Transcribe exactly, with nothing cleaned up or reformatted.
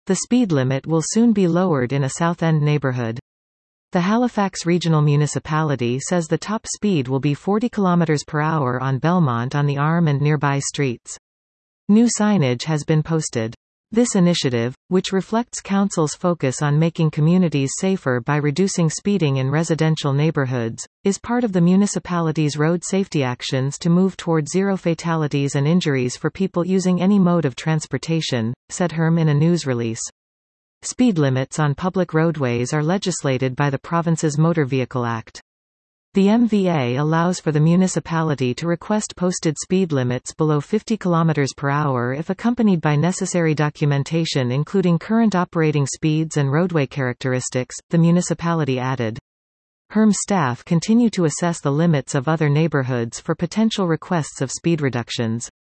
The speed limit will soon be lowered in a South End neighborhood. The Halifax Regional Municipality says the top speed will be forty kilometers per hour on Belmont on the Arm and nearby streets. New signage has been posted. This initiative, which reflects Council's focus on making communities safer by reducing speeding in residential neighborhoods, is part of the municipality's road safety actions to move toward zero fatalities and injuries for people using any mode of transportation, said Herm in a news release. Speed limits on public roadways are legislated by the province's Motor Vehicle Act. The M V A allows for the municipality to request posted speed limits below fifty kilometers per hour if accompanied by necessary documentation including current operating speeds and roadway characteristics, the municipality added. Herm staff continue to assess the limits of other neighborhoods for potential requests of speed reductions.